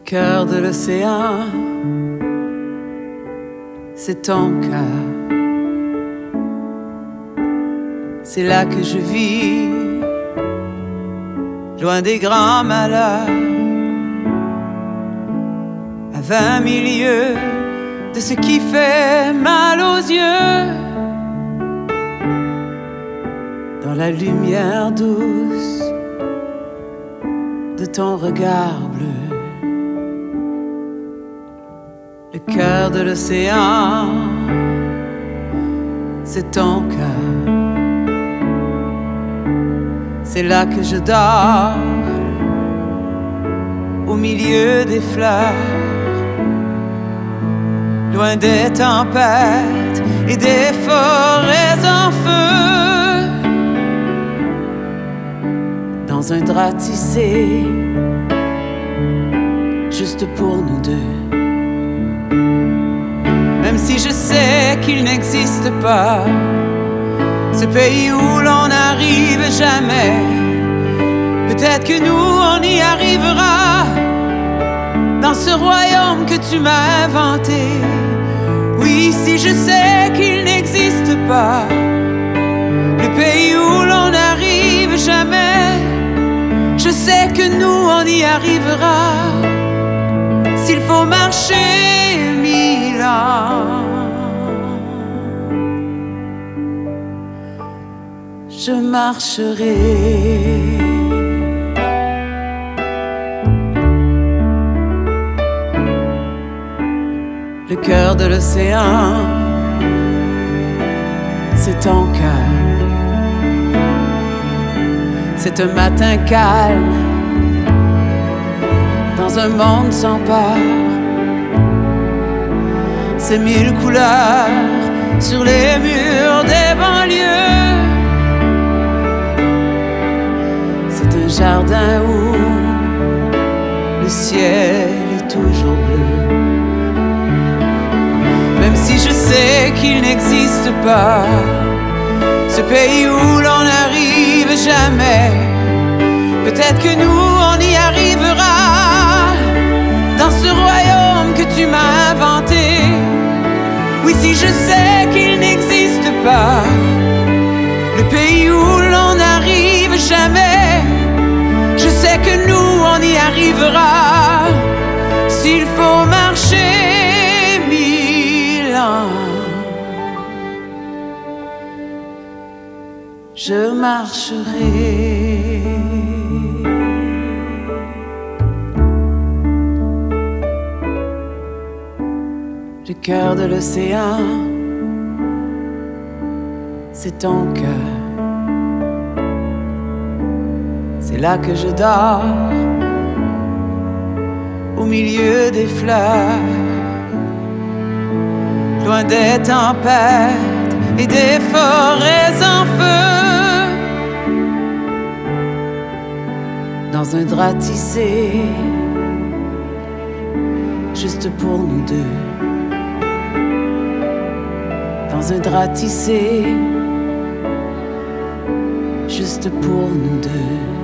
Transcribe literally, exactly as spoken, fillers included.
cœur de l'océan, c'est ton cœur. C'est là que je vis, loin des grands malheurs, à vingt mille lieues de ce qui fait mal aux yeux. Dans la lumière douce de ton regard bleu, le cœur de l'océan, c'est ton cœur. C'est là que je dors, au milieu des fleurs, loin des tempêtes et des forêts en feu. Dans un drap tissé, juste pour nous deux. Même si je sais qu'il n'existe pas ce pays où l'on n'arrive jamais, peut-être que nous on y arrivera, dans ce royaume que tu m'as inventé. Oui, si je sais qu'il n'existe pas le pays où l'on n'arrive jamais, je sais que nous on y arrivera, s'il faut marcher mille ans. Je marcherai. Le cœur de l'océan, c'est ton cœur. C'est un matin calme, dans un monde sans peur. C'est mille couleurs sur les murs des banlieues. C'est un jardin où le ciel est toujours bleu. Même si je sais qu'il n'existe pas ce pays où l'on n'arrive jamais, peut-être que nous on y arrivera, dans ce royaume que tu m'as inventé. Oui, si je sais qu'il n'existe pas le pays où l'on n'arrive jamais, je sais que nous on y arrivera, s'il faut marcher mille ans. Je marcherai. Le cœur de l'océan, c'est ton cœur. C'est là que je dors, au milieu des fleurs, loin des tempêtes et des forêts en feu. Dans un drap tissé, juste pour nous deux. Dans un drap tissé, juste pour nous deux.